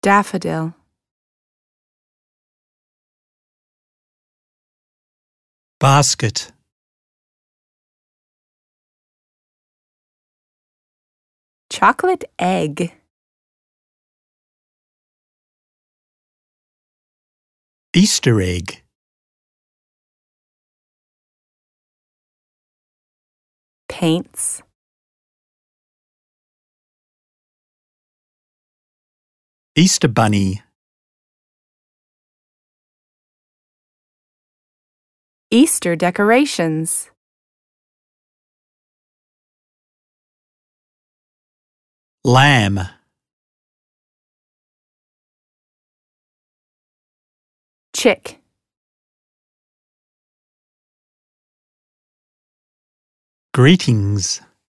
Daffodil. Basket. Chocolate egg. Easter egg. Paints. Easter bunny. Easter decorations. Lamb. Chick. Greetings.